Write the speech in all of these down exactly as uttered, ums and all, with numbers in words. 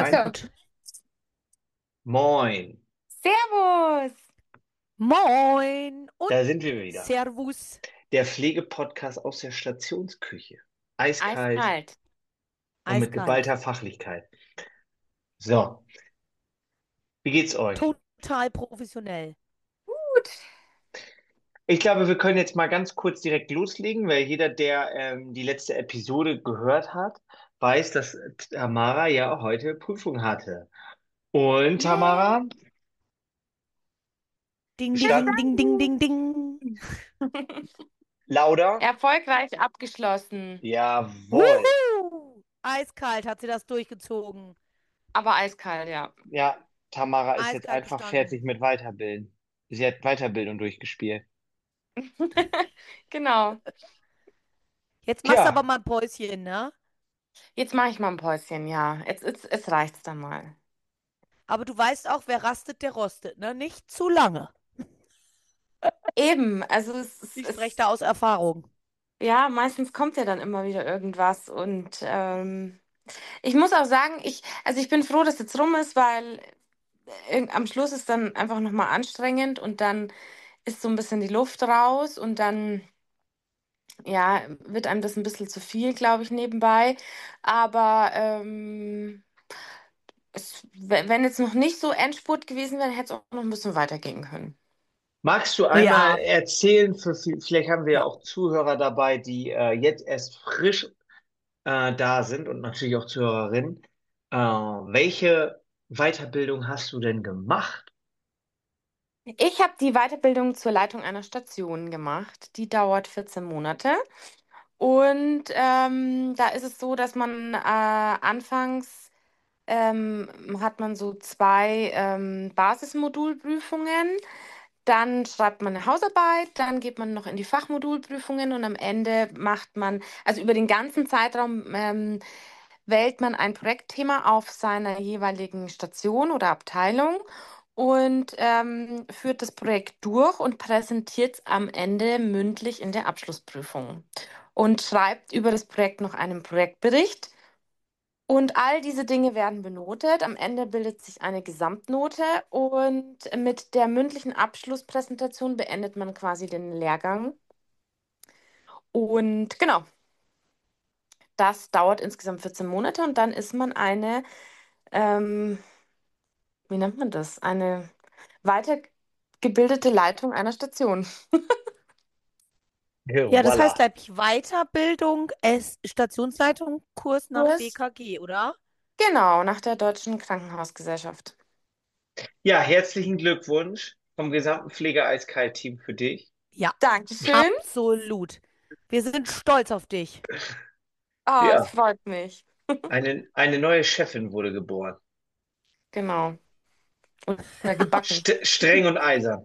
Ach Ein. so. Moin, Servus. Moin da und sind wir wieder. Servus. Der Pflegepodcast aus der Stationsküche. Eiskalt Eiskalt. und mit Eiskalt. geballter Fachlichkeit. So, wie geht's euch? Total professionell. Gut. Ich glaube, wir können jetzt mal ganz kurz direkt loslegen, weil jeder, der ähm, die letzte Episode gehört hat, weiß, dass Tamara ja heute Prüfung hatte. Und Yay. Tamara, Ding, ding, ding, ding, Bestanden? ding, ding. Lauda? Erfolgreich abgeschlossen. Jawohl. Wuhu. Eiskalt hat sie das durchgezogen. Aber eiskalt, ja. Ja, Tamara ist jetzt Eiskalt einfach bestanden. fertig mit Weiterbilden. Sie hat Weiterbildung durchgespielt. Genau. Jetzt machst du aber Tja, mal ein Päuschen, ne? Jetzt mache ich mal ein Päuschen, ja. Jetzt, jetzt, jetzt reicht's dann mal. Aber du weißt auch, wer rastet, der rostet, ne? Nicht zu lange. Eben, also es, es, Ich spreche es da aus Erfahrung. ja, meistens kommt ja dann immer wieder irgendwas und ähm, ich muss auch sagen, ich, also ich bin froh, dass jetzt rum ist, weil äh, am Schluss ist dann einfach nochmal anstrengend und dann ist so ein bisschen die Luft raus und dann, ja, wird einem das ein bisschen zu viel, glaube ich, nebenbei. Aber ähm, es, w- wenn jetzt noch nicht so Endspurt gewesen wäre, hätte es auch noch ein bisschen weitergehen können. magst du einmal Ja, erzählen, für, vielleicht haben wir ja ja. auch Zuhörer dabei, die äh, jetzt erst frisch äh, da sind und natürlich auch Zuhörerinnen. Äh, welche Weiterbildung hast du denn gemacht? Ich habe die Weiterbildung zur Leitung einer Station gemacht. Die dauert vierzehn Monate. Und ähm, da ist es so, dass man äh, anfangs ähm, hat man so zwei ähm, Basismodulprüfungen. Dann schreibt man eine Hausarbeit, dann geht man noch in die Fachmodulprüfungen und am Ende macht man, also über den ganzen Zeitraum ähm, wählt man ein Projektthema auf seiner jeweiligen Station oder Abteilung und ähm, führt das Projekt durch und präsentiert es am Ende mündlich in der Abschlussprüfung und schreibt über das Projekt noch einen Projektbericht. Und all diese Dinge werden benotet. Am Ende bildet sich eine Gesamtnote und mit der mündlichen Abschlusspräsentation beendet man quasi den Lehrgang. Und genau, das dauert insgesamt vierzehn Monate und dann ist man eine, ähm, wie nennt man das? Eine weitergebildete Leitung einer Station. Ja, Ja, das heißt, voila. glaube ich, Weiterbildung, S Stationsleitung, Kurs nach Kurs, B K G, oder? genau, nach der Deutschen Krankenhausgesellschaft. Ja, herzlichen Glückwunsch vom gesamten Pflegeeiskalt-Team für dich. Ja, Dankeschön. absolut. Wir sind stolz auf dich. Ah, es Ja, freut mich. eine, eine neue Chefin wurde geboren. Genau. Oder gebacken. St streng und eisern.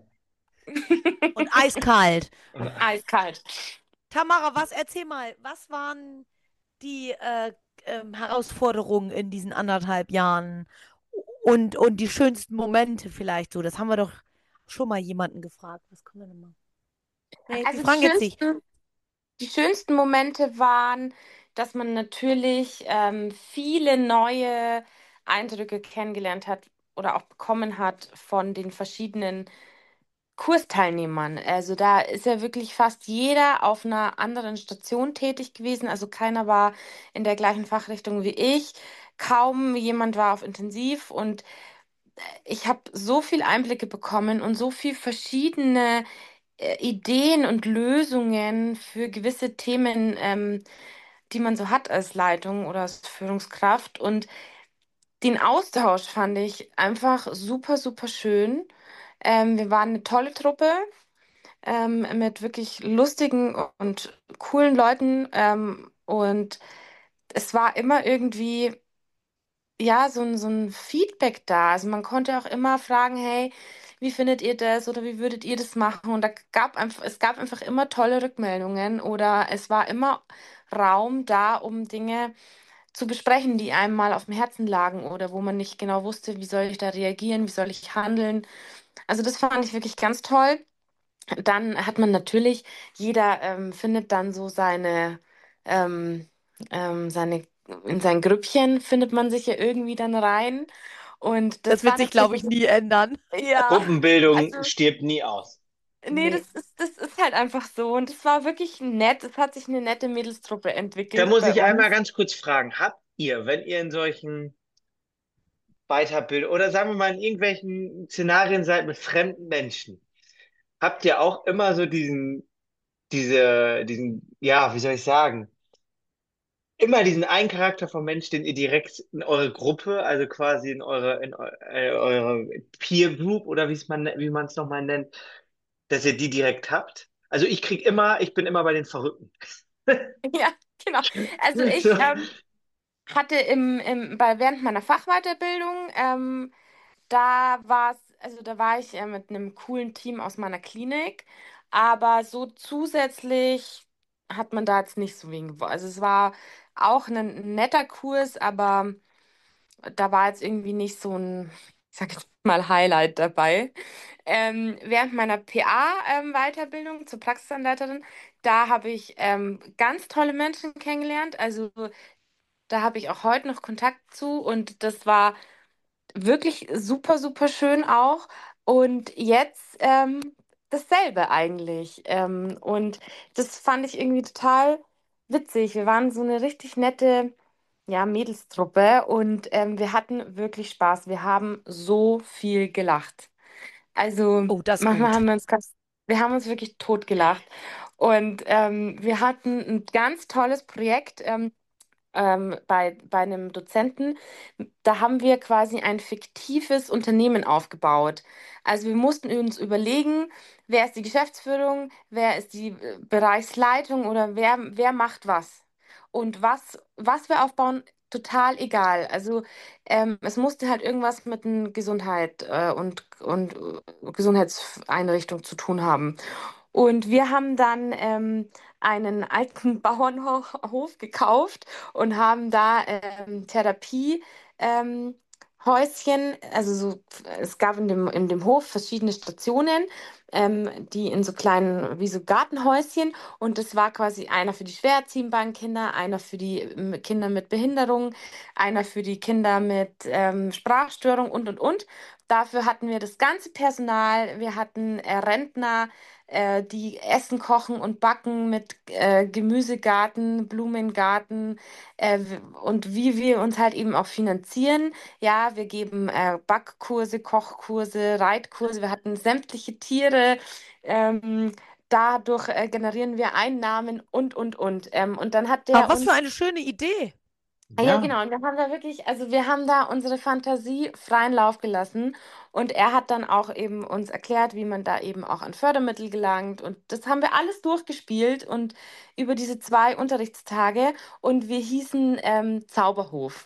Und eiskalt. Und, Eiskalt. Tamara, was, erzähl mal, was waren die äh, ähm, Herausforderungen in diesen anderthalb Jahren und, und die schönsten Momente vielleicht so? Das haben wir doch schon mal jemanden gefragt. Was können wir denn mal? Nee, wir Also die fragen jetzt dich. schönsten, die schönsten Momente waren, dass man natürlich ähm, viele neue Eindrücke kennengelernt hat oder auch bekommen hat von den verschiedenen Kursteilnehmern. Also da ist ja wirklich fast jeder auf einer anderen Station tätig gewesen. Also keiner war in der gleichen Fachrichtung wie ich. Kaum jemand war auf Intensiv und ich habe so viel Einblicke bekommen und so viel verschiedene äh, Ideen und Lösungen für gewisse Themen, ähm, die man so hat als Leitung oder als Führungskraft. Und den Austausch fand ich einfach super, super schön. Ähm, wir waren eine tolle Truppe ähm, mit wirklich lustigen und coolen Leuten. Ähm, und es war immer irgendwie ja, so ein, so ein Feedback da. Also man konnte auch immer fragen, hey, wie findet ihr das oder wie würdet ihr das machen? Und da gab einfach, es gab einfach immer tolle Rückmeldungen oder es war immer Raum da, um Dinge zu besprechen, die einem mal auf dem Herzen lagen oder wo man nicht genau wusste, wie soll ich da reagieren, wie soll ich handeln. Also das fand ich wirklich ganz toll. Dann hat man natürlich, jeder ähm, findet dann so seine, ähm, ähm, seine in sein Grüppchen findet man sich ja irgendwie dann rein. Und Das das wird war sich, glaube ich, natürlich, nie ändern. ja, Gruppenbildung also, stirbt nie aus. nee, Nee. das ist, das ist halt einfach so. Und es war wirklich nett. Es hat sich eine nette Mädelstruppe Da entwickelt muss bei ich einmal uns. ganz kurz fragen, habt ihr, wenn ihr in solchen Weiterbildungen oder sagen wir mal in irgendwelchen Szenarien seid mit fremden Menschen, habt ihr auch immer so diesen, diese, diesen, ja, wie soll ich sagen, immer diesen einen Charakter vom Mensch, den ihr direkt in eure Gruppe, also quasi in eure, in eu- äh, eure Peer Group oder wie es man, wie man es nochmal nennt, dass ihr die direkt habt? Also ich krieg immer, ich bin immer bei den Verrückten. Ja, genau. Also ich So. ähm, hatte im, im, bei, während meiner Fachweiterbildung, ähm, da war es, also da war ich äh, mit einem coolen Team aus meiner Klinik, aber so zusätzlich hat man da jetzt nicht so wen gewonnen. Also es war auch ein netter Kurs, aber da war jetzt irgendwie nicht so ein, ich sag jetzt mal Highlight dabei. Ähm, während meiner P A-Weiterbildung zur Praxisanleiterin, da habe ich ähm, ganz tolle Menschen kennengelernt. Also da habe ich auch heute noch Kontakt zu und das war wirklich super, super schön auch. Und jetzt ähm, dasselbe eigentlich. Ähm, und das fand ich irgendwie total witzig. Wir waren so eine richtig nette, ja, Mädelstruppe und ähm, wir hatten wirklich Spaß. Wir haben so viel gelacht. Also Oh, das ist manchmal haben gut. wir uns ganz, wir haben uns wirklich totgelacht. Und ähm, wir hatten ein ganz tolles Projekt. Ähm, ähm, bei, bei einem Dozenten, da haben wir quasi ein fiktives Unternehmen aufgebaut. Also wir mussten uns überlegen, wer ist die Geschäftsführung, wer ist die äh, Bereichsleitung oder wer, wer macht was. Und was, was wir aufbauen, total egal. Also ähm, es musste halt irgendwas mit n Gesundheit äh, und, und äh, Gesundheitseinrichtung zu tun haben. Und wir haben dann ähm, einen alten Bauernhof gekauft und haben da ähm, Therapie, ähm, Häuschen, also so, es gab in dem, in dem Hof verschiedene Stationen, ähm, die in so kleinen, wie so Gartenhäuschen und das war quasi einer für die schwer erziehbaren Kinder, einer für die ähm, Kinder mit Behinderung, einer für die Kinder mit ähm, Sprachstörung und, und, und. Dafür hatten wir das ganze Personal, wir hatten äh, Rentner, äh, die Essen kochen und backen mit äh, Gemüsegarten, Blumengarten äh, w- und wie wir uns halt eben auch finanzieren. Ja, wir geben äh, Backkurse, Kochkurse, Reitkurse, wir hatten sämtliche Tiere. Ähm, Dadurch äh, generieren wir Einnahmen und, und, und. Ähm, und dann hat Aber der was für uns eine schöne Idee. Ah, ja, Ja, genau. Und wir haben da wirklich, also wir haben da unsere Fantasie freien Lauf gelassen. Und er hat dann auch eben uns erklärt, wie man da eben auch an Fördermittel gelangt. Und das haben wir alles durchgespielt und über diese zwei Unterrichtstage. Und wir hießen ähm, Zauberhof.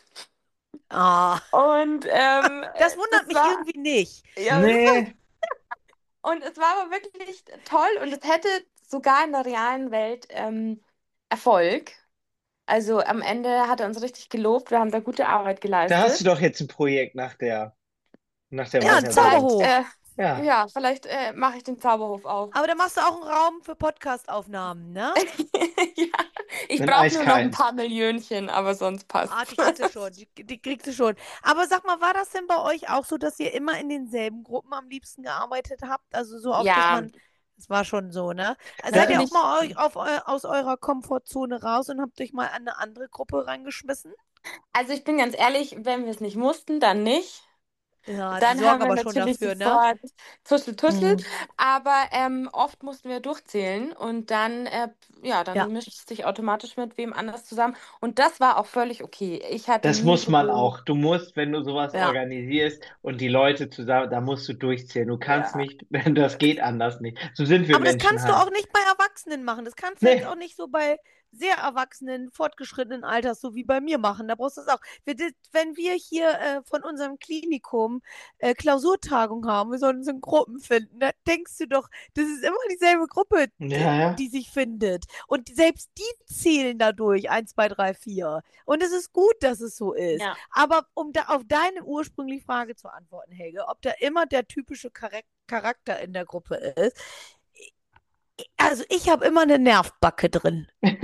Ah, Und ähm, das äh, wundert das mich war, irgendwie nicht. ja, das war, nee, und es war aber wirklich toll. Und es hätte sogar in der realen Welt ähm, Erfolg. Also am Ende hat er uns richtig gelobt. Wir haben da gute Arbeit da hast du geleistet. doch jetzt ein Projekt nach der, nach der Ja, ein Weiterbildung. Vielleicht, äh, Zauberhof. Ja, ja, vielleicht äh, mache ich den Zauberhof auf. Aber da machst du auch einen Raum für Podcast-Aufnahmen, ne? Ja, ich einen brauche nur noch ein eiskalten. paar Millionchen, aber sonst Ah, die passt's. kriegst du schon. Die, die kriegst du schon. Aber sag mal, war das denn bei euch auch so, dass ihr immer in denselben Gruppen am liebsten gearbeitet habt? Also so oft, dass Ja, man. Das war schon so, ne? Also seid ihr Ja, auch natürlich. mal eu auf eu aus eurer Komfortzone raus und habt euch mal an eine andere Gruppe reingeschmissen? Also ich bin ganz ehrlich, wenn wir es nicht mussten, dann nicht. Ja, die Dann sorgen haben wir aber schon natürlich dafür, ne? sofort tuschel, tuschel. Mhm. Aber ähm, oft mussten wir durchzählen und dann, äh, ja, dann Ja. mischt es sich automatisch mit wem anders zusammen. Und das war auch völlig okay. Ich hatte das nie muss man so, auch. Du musst, wenn du sowas Ja. organisierst und die Leute zusammen, da musst du durchzählen. Du kannst ja, nicht, das geht anders nicht. So sind wir Aber das Menschen kannst du halt. auch nicht bei Erwachsenen machen. Das kannst du jetzt auch Nee, nicht so bei sehr erwachsenen, fortgeschrittenen Alters, so wie bei mir machen. Da brauchst du es auch. Wir, wenn wir hier äh, von unserem Klinikum äh, Klausurtagung haben, wir sollen uns in Gruppen finden, da denkst du doch, das ist immer dieselbe Gruppe, ja, ja. die sich findet. Und selbst die zählen dadurch. Eins, zwei, drei, vier. Und es ist gut, dass es so ist. ja. Aber um da auf deine ursprüngliche Frage zu antworten, Helge, ob da immer der typische Charakter in der Gruppe ist, also ich habe immer eine Nervbacke drin.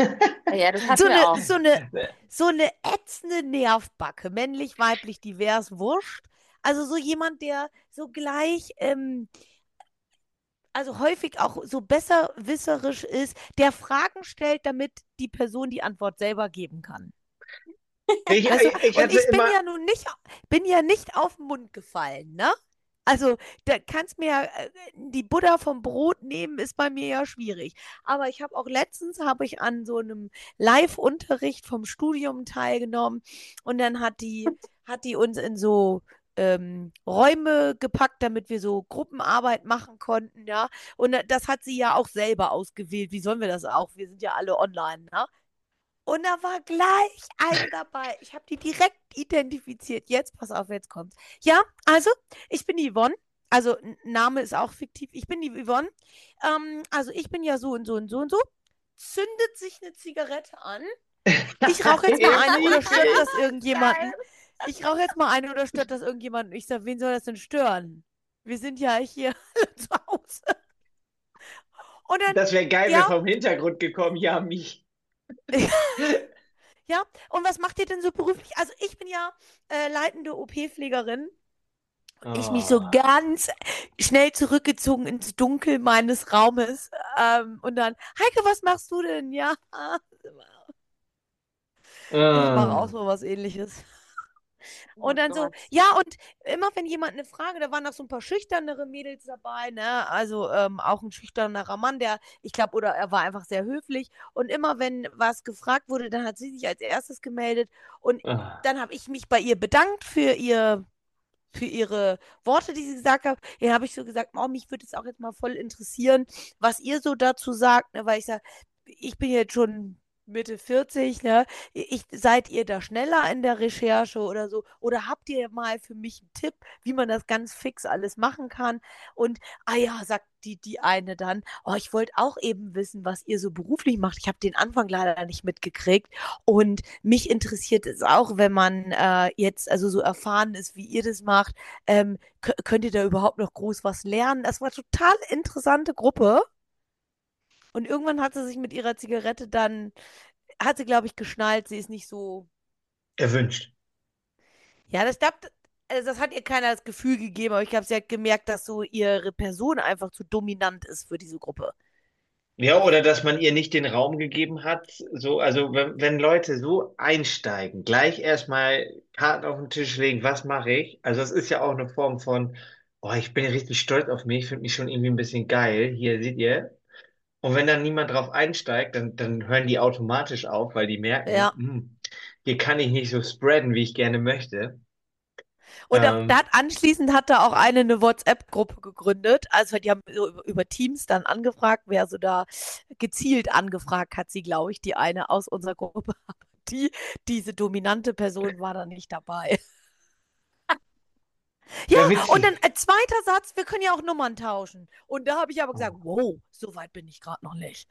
Ja, das So hatten wir eine, auch. so eine, so eine ätzende Nervbacke, männlich, weiblich, divers, wurscht. Also so jemand, der so gleich, ähm, also häufig auch so besserwisserisch ist, der Fragen stellt, damit die Person die Antwort selber geben kann. Ich, Weißt du? ich Und hatte ich bin immer, ja nun nicht, bin ja nicht auf den Mund gefallen, ne? Also, da kannst mir ja, äh, die Butter vom Brot nehmen, ist bei mir ja schwierig. Aber ich habe auch letztens habe ich an so einem Live-Unterricht vom Studium teilgenommen und dann hat die, hat die uns in so ähm, Räume gepackt, damit wir so Gruppenarbeit machen konnten, ja. Und äh, das hat sie ja auch selber ausgewählt. Wie sollen wir das auch? Wir sind ja alle online, ne? Und da war gleich eine dabei. Ich habe die direkt identifiziert. Jetzt, pass auf, jetzt kommt's. Ja, also, ich bin die Yvonne. Also, N- Name ist auch fiktiv. Ich bin die Yvonne. Ähm, also, ich bin ja so und so und so und so. Zündet sich eine Zigarette an. Ich rauche jetzt mal ja, eine oder stört niedlich. das irgendjemanden? Ich rauche jetzt mal eine oder stört das irgendjemanden? Ich sage, wen soll das denn stören? Wir sind ja hier zu Hause. Und dann, Das wäre geil, wäre ja, vom Hintergrund gekommen, ja, mich. ja. Und was macht ihr denn so beruflich? Also, ich bin ja äh, leitende O P-Pflegerin. Ich mich so Oh. ganz schnell zurückgezogen ins Dunkel meines Raumes. Ähm, und dann, Heike, was machst du denn? Ja, ich mache auch Oh. so was Ähnliches. Oh Und dann so, Gott. ja, und immer wenn jemand eine Frage, da waren noch so ein paar schüchternere Mädels dabei, ne? Also ähm, auch ein schüchternerer Mann, der, ich glaube, oder er war einfach sehr höflich. Und immer wenn was gefragt wurde, dann hat sie sich als erstes gemeldet. Und Oh. dann habe ich mich bei ihr bedankt für ihr für ihre Worte, die sie gesagt hat. Ja, habe ich so gesagt, oh, mich würde es auch jetzt mal voll interessieren, was ihr so dazu sagt, ne? Weil ich sage, ich bin jetzt schon Mitte vierzig, ne? Ich, seid ihr da schneller in der Recherche oder so? Oder habt ihr mal für mich einen Tipp, wie man das ganz fix alles machen kann? Und, ah ja, sagt die, die eine dann, oh, ich wollte auch eben wissen, was ihr so beruflich macht. Ich habe den Anfang leider nicht mitgekriegt. Und mich interessiert es auch, wenn man äh, jetzt also so erfahren ist, wie ihr das macht, ähm, kö- könnt ihr da überhaupt noch groß was lernen? Das war total interessante Gruppe. Und irgendwann hat sie sich mit ihrer Zigarette dann, hat sie, glaube ich, geschnallt, sie ist nicht so. Erwünscht. Ja, das glaubt, also das hat ihr keiner das Gefühl gegeben, aber ich glaube, sie hat gemerkt, dass so ihre Person einfach zu dominant ist für diese Gruppe. Ja, oder dass man ihr nicht den Raum gegeben hat. So, also wenn, wenn Leute so einsteigen, gleich erstmal Karten auf den Tisch legen, was mache ich? Also das ist ja auch eine Form von, oh, ich bin ja richtig stolz auf mich, finde mich schon irgendwie ein bisschen geil. Hier seht ihr. Und wenn dann niemand drauf einsteigt, dann, dann hören die automatisch auf, weil die merken, Ja. hm, hier kann ich nicht so spreaden, wie ich gerne möchte. Und da, da Ähm, hat anschließend hat da auch eine eine WhatsApp-Gruppe gegründet. Also die haben so über, über Teams dann angefragt, wer so da gezielt angefragt hat, sie, glaube ich, die eine aus unserer Gruppe. Die, diese dominante Person war da nicht dabei. Ja, ja, und dann witzig. äh, zweiter Satz, wir können ja auch Nummern tauschen. Und da habe ich aber gesagt, Oh. wow, so weit bin ich gerade noch nicht.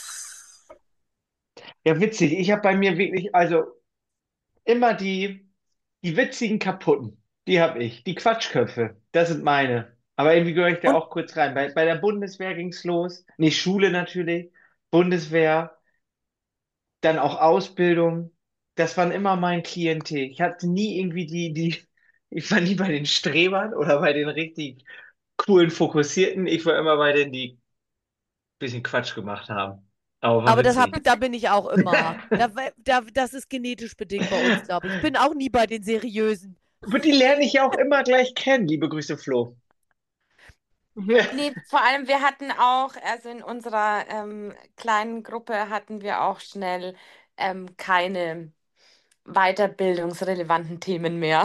Ja, witzig. Ich habe bei mir wirklich, also immer die, die witzigen Kaputten, die habe ich. Die Quatschköpfe, das sind meine. Aber irgendwie gehöre ich da Und auch kurz rein. Bei, bei der Bundeswehr ging's los. Nicht Schule natürlich. Bundeswehr, dann auch Ausbildung. Das waren immer mein Klientel. Ich hatte nie irgendwie die, die, ich war nie bei den Strebern oder bei den richtig coolen Fokussierten. Ich war immer bei denen, die ein bisschen Quatsch gemacht haben. Aber war aber das hab, witzig. da bin ich auch immer. Da, da, das ist genetisch bedingt bei uns, glaube ich. Ich bin auch nie bei den Seriösen. Aber die lerne ich ja auch immer gleich kennen. Liebe Grüße, Flo. Nee, vor allem wir hatten auch, also in unserer ähm, kleinen Gruppe hatten wir auch schnell ähm, keine weiterbildungsrelevanten Themen mehr.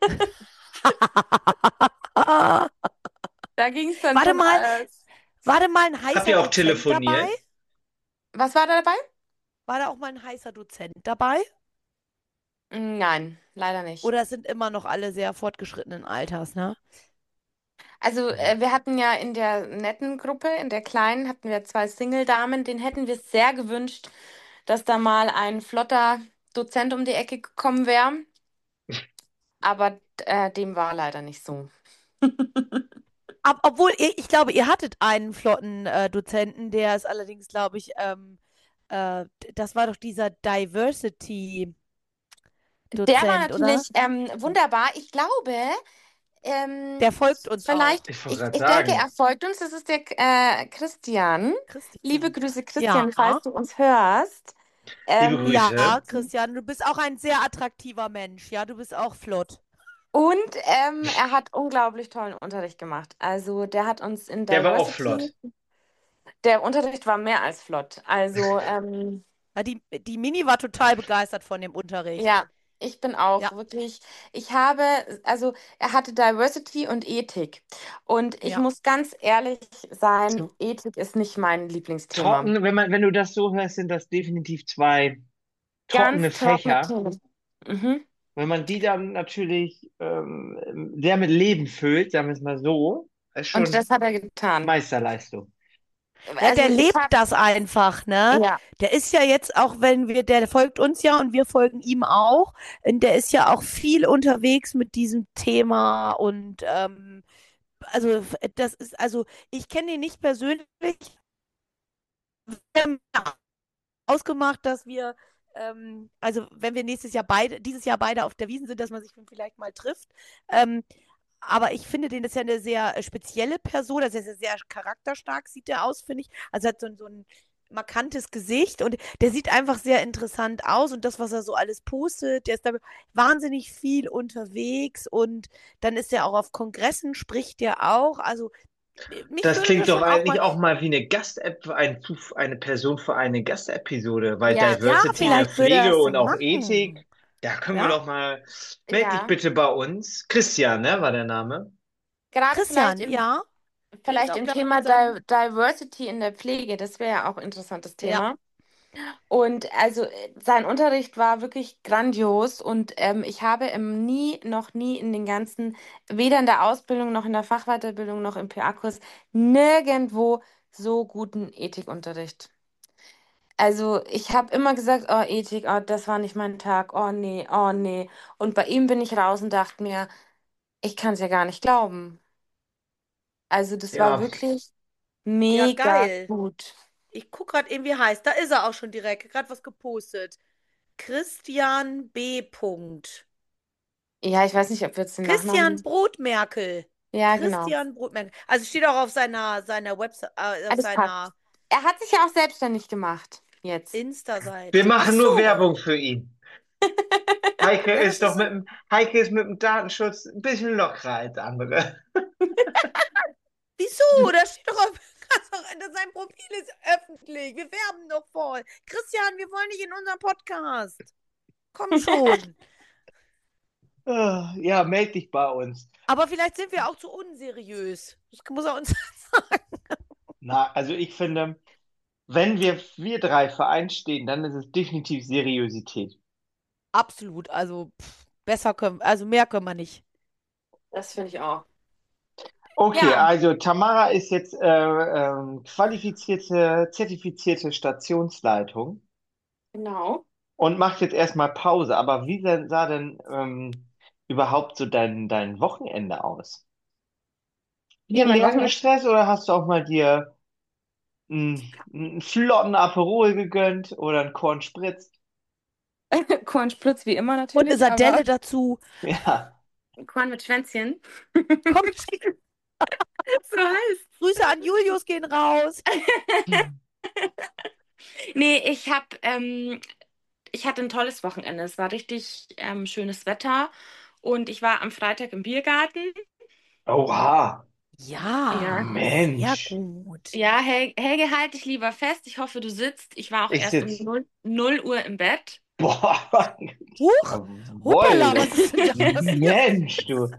Da ging es dann Warte schon mal, alles. war mal ein Habt heißer ihr auch Dozent dabei? telefoniert? Was war da dabei? War da auch mal ein heißer Dozent dabei? Nein, leider nicht. Oder sind immer noch alle sehr fortgeschrittenen Alters, ne? Also äh, wir hatten ja in der netten Gruppe, in der kleinen, hatten wir zwei Single-Damen, denen hätten wir sehr gewünscht, dass da mal ein flotter Dozent um die Ecke gekommen wäre. Aber äh, dem war leider nicht so. Ob, obwohl, ihr, ich glaube, ihr hattet einen flotten äh, Dozenten, der ist allerdings, glaube ich, ähm, Äh, das war doch dieser Diversity-Dozent, Der war oder? natürlich ähm, wunderbar. Ich glaube, ähm, Der folgt uns auch. vielleicht, Ich wollte ich, gerade ich denke, sagen, er folgt uns. Das ist der äh, Christian. Liebe Christian. Grüße, Christian, falls Ja. du uns hörst. liebe Ähm, Ja, Grüße. Christian, du bist auch ein sehr attraktiver Mensch. Ja, du bist auch flott. und ähm, er hat unglaublich tollen Unterricht gemacht. Also der hat uns in Der war auch Diversity, flott. der Unterricht war mehr als flott. Also ähm, Ja, die, die Mini war total begeistert von dem Unterricht. ja, ich bin auch Ja, wirklich, ich habe, also er hatte Diversity und Ethik. Und ich ja. muss ganz ehrlich sein, So Ethik ist nicht mein Lieblingsthema. trocken, wenn man, wenn du das so hörst, sind das definitiv zwei trockene Ganz trockene Fächer. Themen. Mhm. Wenn man die dann natürlich ähm, sehr mit Leben füllt, sagen wir es mal so, ist Und schon das hat er getan. Meisterleistung. Ja, Also der ich lebt habe, das einfach, ne? ja, Der ist ja jetzt auch, wenn wir, der folgt uns ja und wir folgen ihm auch. Und der ist ja auch viel unterwegs mit diesem Thema und ähm, also das ist, also ich kenne ihn nicht persönlich. Wir haben ausgemacht, dass wir, ähm, also wenn wir nächstes Jahr beide, dieses Jahr beide auf der Wiesn sind, dass man sich vielleicht mal trifft. Ähm, aber ich finde, den ist ja eine sehr äh, spezielle Person. Also er ist ja sehr charakterstark, sieht der aus, finde ich. Also er hat so, so ein markantes Gesicht und der sieht einfach sehr interessant aus und das, was er so alles postet, der ist da wahnsinnig viel unterwegs und dann ist er auch auf Kongressen, spricht der auch. Also äh, mich Das würde klingt das doch schon auch mal, eigentlich auch mal wie eine Gast-App, ein, Zuf- eine Person für eine Gastepisode, weil ja, ja, Diversity in der vielleicht würde er Pflege das so und auch Ethik, machen. da können wir Ja, doch mal, meld dich ja. bitte bei uns. Christian, ne, war der Name. Gerade vielleicht Christian, im, ja, der ist vielleicht auch im gerade Thema mit seinem, Di Diversity in der Pflege, das wäre ja auch ein interessantes ja, Thema. Und also äh, sein Unterricht war wirklich grandios und ähm, ich habe im nie, noch nie in den ganzen, weder in der Ausbildung noch in der Fachweiterbildung noch im P A-Kurs, nirgendwo so guten Ethikunterricht. Also ich habe immer gesagt, oh Ethik, oh, das war nicht mein Tag, oh nee, oh nee. Und bei ihm bin ich raus und dachte mir, ich kann es ja gar nicht glauben. Also das war Ja, wirklich ja, mega geil. gut. Ich gucke gerade eben, wie er heißt. Da ist er auch schon direkt. Gerade was gepostet. Christian B. Punkt. Ja, ich weiß nicht, ob wir jetzt den Christian Nachnamen. Brotmerkel. Ja, genau. Christian Brotmerkel. Also steht auch auf seiner, seiner Website, äh, auf Alles passt. seiner Er hat sich ja auch selbstständig gemacht jetzt. wir Insta-Seite. Ach machen nur so. Werbung für ihn. Heike Ja, das ist doch ist mit so. dem, Heike ist mit dem Datenschutz ein bisschen lockerer als andere. Wieso? Da steht doch auf. Sein Profil ist öffentlich. Wir werben doch voll. Christian, wir wollen dich in unserem Podcast. Komm schon. Ah, ja, meld dich bei uns. Aber vielleicht sind wir auch zu unseriös. Das muss er uns sagen. Na, also ich finde, wenn wir, wir drei vereint stehen, dann ist es definitiv Seriosität. Absolut. Also pff, besser können, also mehr können wir nicht. Das finde ich auch. Okay, Ja, also Tamara ist jetzt äh, ähm, qualifizierte, zertifizierte Stationsleitung genau. und macht jetzt erstmal Pause. Aber wie denn- sah denn ähm, überhaupt so dein, dein Wochenende aus? Ja, Viel mein Wochenende. Lernstress oder hast du auch mal dir einen, einen flotten Aperol gegönnt oder einen Korn spritzt? Kornspritz wie immer Und eine natürlich, aber Sardelle dazu. Ja. Korn mit Schwänzchen. Komm, So heißt. Grüße an Julius gehen raus. Nee, ich habe, ähm, ich hatte ein tolles Wochenende. Es war richtig ähm, schönes Wetter und ich war am Freitag im Biergarten. Oha, Ja. Ja, sehr Mensch. gut. Ja, Hel Helge, halt dich lieber fest. Ich hoffe, du sitzt. Ich war auch Ich erst um sitz. null null Uhr im Bett. Boah, Huch, hoppala, jawohl. was ist denn da passiert? Mensch, du.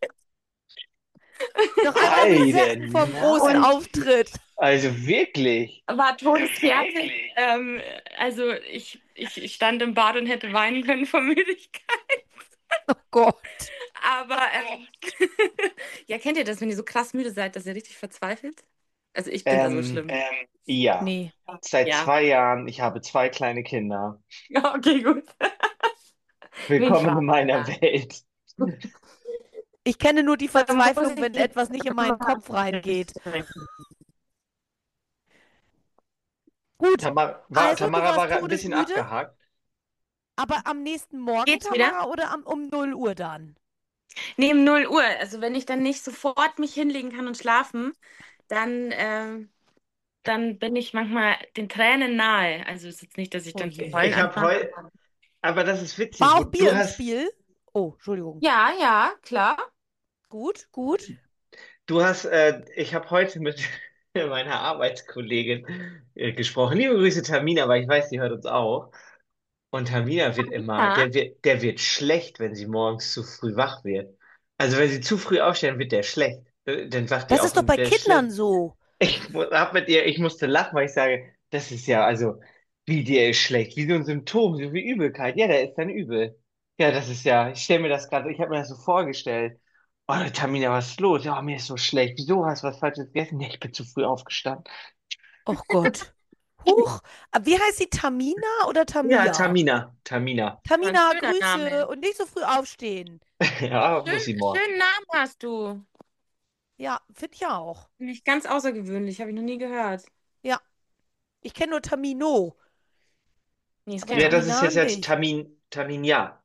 Noch einmal Heide, resetten vom großen Und Auftritt. also wirklich. war todesfertig. Ähm, also ich, ich, ich stand im Bad und hätte weinen können vor Müdigkeit. Oh Gott. Aber ähm, ja, kennt ihr das, wenn ihr so krass müde seid, dass ihr richtig verzweifelt? Also ich bin da so Ähm, schlimm. ja, Nee. seit Ja. zwei Jahren, ich habe zwei kleine Kinder. Ja, okay, gut. Wen Willkommen in fragt meiner man Welt. Ich kenne nur die da? Da muss Verzweiflung, wenn ich etwas nicht in meinen Kopf reingeht. Gut. Tamara war, Also, du Tamara war warst gerade ein bisschen todesmüde, abgehakt. aber am nächsten Morgen, Geht's wieder? Tamara, oder am, um null Uhr dann? Nee, um null Uhr. Also wenn ich dann nicht sofort mich hinlegen kann und schlafen, dann, ähm, dann bin ich manchmal den Tränen nahe. Also es ist jetzt nicht, dass ich Oh dann zu je. heulen Ich habe anfange. heute, aber das ist witzig, War wo auch Bier du im hast, Spiel? Oh, Entschuldigung. Ja, ja, klar. Gut, gut. du hast, äh, ich habe heute mit meiner Arbeitskollegin äh, gesprochen. Liebe Grüße, Tamina, weil ich weiß, die hört uns auch. Und Tamina wird immer, Ja. der wird, der wird schlecht, wenn sie morgens zu früh wach wird. Also wenn sie zu früh aufsteht, dann wird der schlecht. Äh, Dann wacht die Das auf ist doch und bei der ist schlecht. Kindern so. Ich mu- hab mit ihr, ich musste lachen, weil ich sage, das ist ja, also, wie dir ist schlecht, wie so ein Symptom, so wie Übelkeit. Ja, der ist dann übel. Ja, das ist ja, ich stelle mir das gerade, ich habe mir das so vorgestellt. Oh, Tamina, was ist los? Ja, mir ist so schlecht. Wieso hast du was Falsches gegessen? Ja, ich bin zu früh aufgestanden. Oh Gott. Huch. Aber wie heißt sie? Tamina oder Ja, Tamia? Tamina, Tamina. Ja, ein Tamina, schöner Grüße Name. und nicht so früh aufstehen. Ja, muss Schön, sie morgen. schönen Namen hast du. Ja, finde ich auch. Finde ich ganz außergewöhnlich, habe ich noch nie gehört. Ja, ich kenne nur Tamino, Nee, das aber kenne ich Ja, auch das nicht. ist Tamina jetzt jetzt nicht. Tamin, Taminja.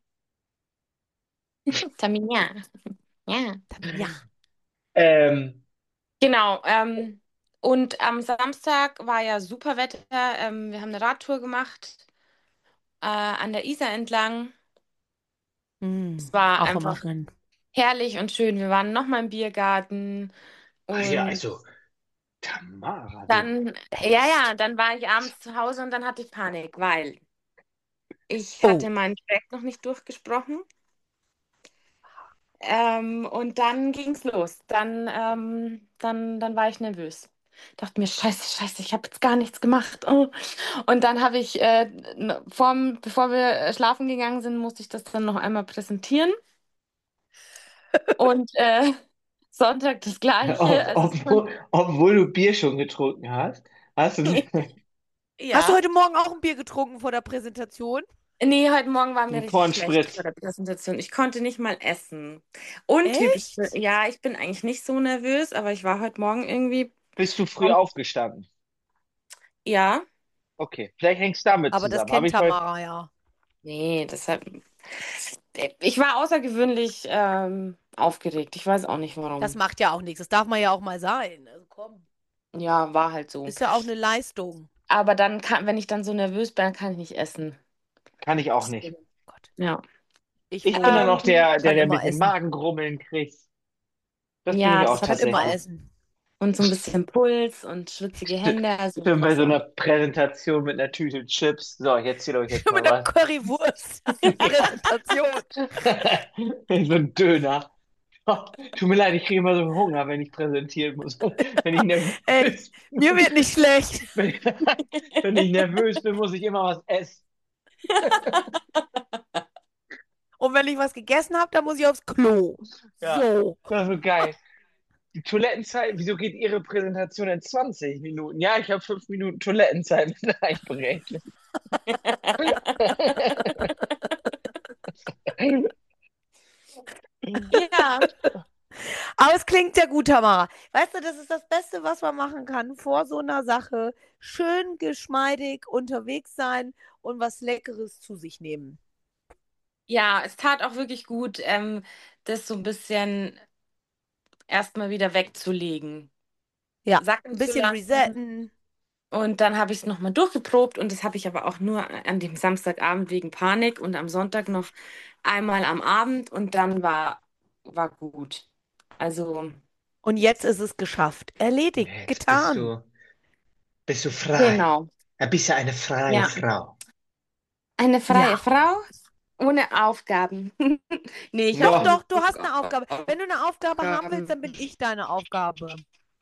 Tamina. Ja. Tamina. Ähm, Genau. Ähm, und am Samstag war ja super Wetter. Ähm, wir haben eine Radtour gemacht äh, an der Isar entlang. Es Hm, war auch immer einfach schön. herrlich und schön. Wir waren nochmal im Biergarten ach ja, und also, Tamara, du dann, ja, ja, Pest. dann war ich abends zu Hause und dann hatte ich Panik, weil ich hatte Oh. meinen Track noch nicht durchgesprochen. Ähm, und dann ging's los. Dann, ähm, dann, dann war ich nervös. Dachte mir, scheiße, scheiße, ich habe jetzt gar nichts gemacht. Oh. Und dann habe ich, äh, n- vorm, bevor wir äh, schlafen gegangen sind, musste ich das dann noch einmal präsentieren. Und äh, Sonntag das Gleiche. Ob, Also es obwohl, konnte, obwohl du Bier schon getrunken hast, hast du. Hast du ja. heute Morgen auch ein Bier getrunken vor der Präsentation? Nee, heute Morgen war mir Ein richtig schlecht Pornspritz. vor der Präsentation. Ich konnte nicht mal essen. Untypisch. Echt? Ja, ich bin eigentlich nicht so nervös, aber ich war heute Morgen irgendwie. Bist du früh aufgestanden? Ja. Okay, vielleicht hängt es damit Aber das zusammen. Habe kennt ich heute. Tamara ja. Nee, deshalb. Ich war außergewöhnlich ähm, aufgeregt. Ich weiß auch nicht Das warum. macht ja auch nichts. Das darf man ja auch mal sein. Also komm. Ja, war halt so. Ist ja auch eine Leistung. Aber dann kann, wenn ich dann so nervös bin, dann kann ich nicht essen. Kann ich auch nicht. Deswegen. Gott. Ja. Ich Ich bin dann wohl auch Ähm, der, der, kann der immer mit dem essen. Magengrummeln kriegt. Das bin ja, ich auch das Ich kann hatte ich immer auch. tatsächlich. essen. Und so ein bisschen Puls und schwitzige Hände. Also Schön bei so einer Wasser. Präsentation mit einer Tüte Chips. So, ich erzähle euch jetzt Schon mal mit der was. Currywurst. Präsentation. So ein Döner. Oh, tut mir leid, ich kriege immer so Hunger, wenn ich präsentieren muss. Wenn ich Ey, nervös mir wird nicht schlecht. Wenn ich, wenn ich nervös bin, muss ich immer was essen. Und wenn ich was gegessen habe, dann muss ich aufs Klo. Ja, So. das ist so geil. Die Toilettenzeit, wieso geht Ihre Präsentation in zwanzig Minuten? Ja, ich habe fünf Minuten Toilettenzeit mit einberechnet. Ja, Aber es klingt ja gut, Tamara. Weißt du, das ist das Beste, was man machen kann vor so einer Sache. Schön geschmeidig unterwegs sein und was Leckeres zu sich nehmen. ja, es tat auch wirklich gut, ähm, das so ein bisschen erstmal wieder wegzulegen, Ja, sacken ein zu bisschen lassen. resetten. Und dann habe ich es nochmal durchgeprobt und das habe ich aber auch nur an dem Samstagabend wegen Panik und am Sonntag noch einmal am Abend und dann war, war gut. Also, Und jetzt ist es geschafft. Erledigt, Jetzt bist getan. du, bist du frei. genau. Ja, bist ja eine freie Ja, Frau. eine freie Ja. Frau ohne Aufgaben. Nee, ich habe Doch, Ja, doch, genug du hast eine Aufgabe. Wenn du eine Aufgabe haben willst, Aufgaben. dann bin ich deine Aufgabe.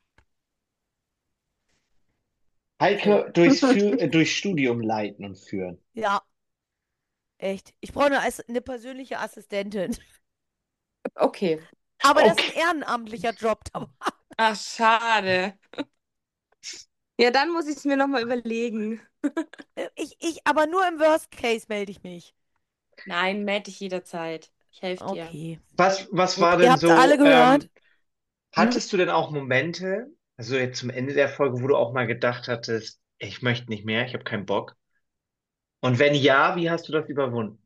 Okay. Heike durchs, Fü äh, durchs Studium leiten und führen. Ja, echt. Ich brauche eine, Ass- eine persönliche Assistentin. Okay. Aber das ist ein Okay. ehrenamtlicher Job. Tamara. Ach, schade. Ja, dann muss ich es mir nochmal überlegen. Ich, ich, aber nur im Worst Case melde ich mich. Nein, melde dich jederzeit. Ich helfe dir. Okay. Was, was Gut, war ihr denn habt es alle so, gehört. ähm, hattest du denn auch Momente, also jetzt zum Ende der Folge, wo du auch mal gedacht hattest, ich möchte nicht mehr, ich habe keinen Bock? Und wenn ja, wie hast du das überwunden?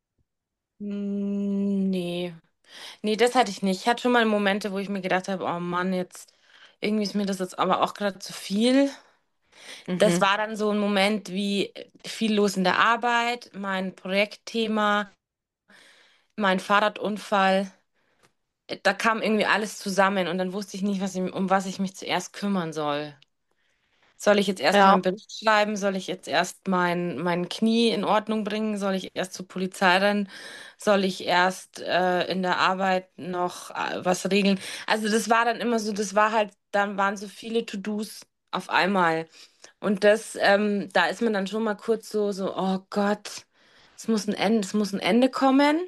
Mm, Nee, nee, das hatte ich nicht. Ich hatte schon mal Momente, wo ich mir gedacht habe, oh Mann, jetzt irgendwie ist mir das jetzt aber auch gerade zu viel. Das Mhm. war dann so ein Moment wie viel los in der Arbeit, mein Projektthema, mein Fahrradunfall. Da kam irgendwie alles zusammen und dann wusste ich nicht, was ich, um was ich mich zuerst kümmern soll. Soll ich jetzt erst mal einen Ja. Bericht schreiben? Soll ich jetzt erst mein, mein Knie in Ordnung bringen? Soll ich erst zur Polizei rennen? Soll ich erst äh, in der Arbeit noch äh, was regeln? Also das war dann immer so, das war halt, dann waren so viele To-Dos auf einmal. Und das, ähm, da ist man dann schon mal kurz so, so, oh Gott, es muss ein Ende, es muss ein Ende kommen.